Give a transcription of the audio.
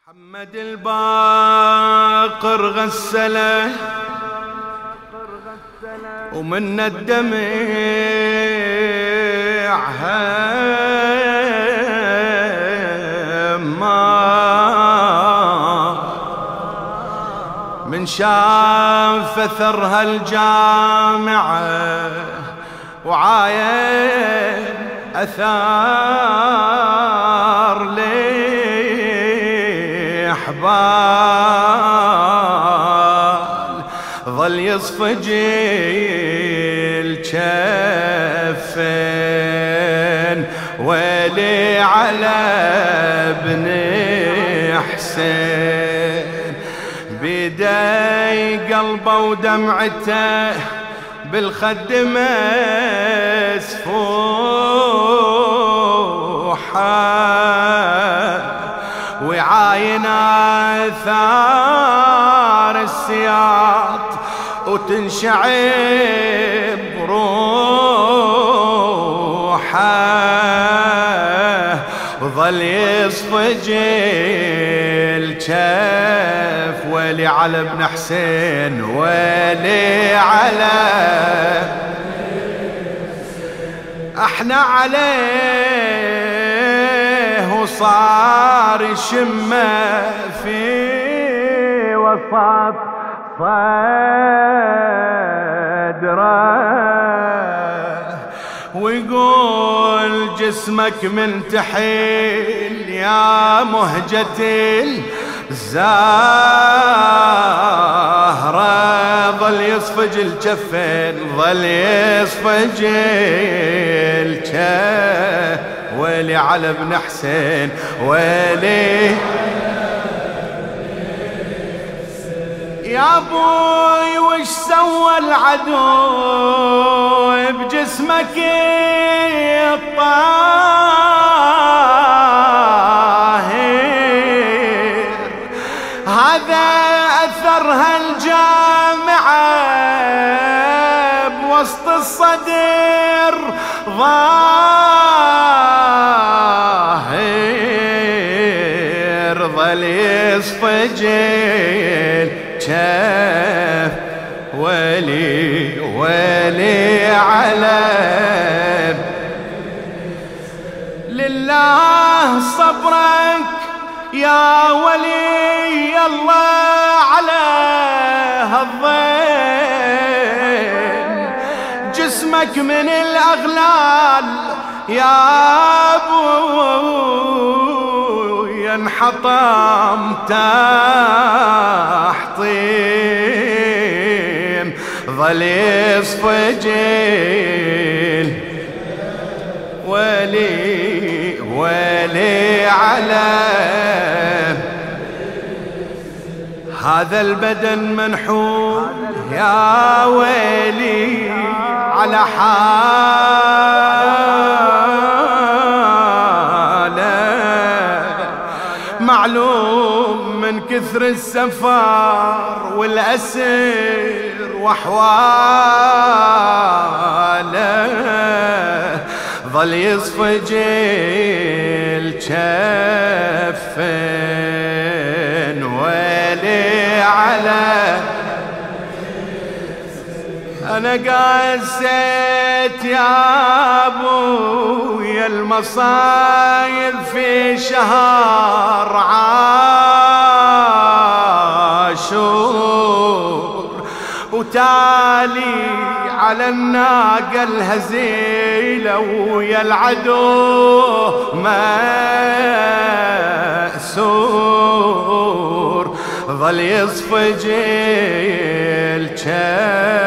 محمد الباقر غسله ومن الدمع من شاف اثرها الجامعة وعاين اثار لحبال ظل يصفج الجفين ويلي على ابن حسين بيدي قلبه ودمعته بالخد مسفوحة وعاين آثار السياط وتنشعب روحه وظل يصفج الجف ويلي على ابن حسين ويلي على احنا عليه وصار يشمه في وسط صدره ويقول جسمك من تحيل يا مهجة الزهرة ظل يصفج الجفين ظل يصفج الجف ويلي على ابن حسين ويلي يا ابوي وش سوى العدو بجسمك الطاهر هذا اثرها الجامعة بوسط الصدر ظاهر ظل يصفج الجف ويلي ويلي على لله صبرك يا ولي الله على هالضيل جسمك من الأغلال يا أبوي انحطم تحطيم ظل يصفج ويلي ويلي على هذا البدن منحوم يا ويلي على حاله معلوم من كثر السفر والأسر وحواله ظل يصفج الجفين ويلي على أنا قاسيت يا أبويا المصايب في شهر عاشور وتالي على الناقة الهزيلة ويا العدو مأسور ظل يصفج الجف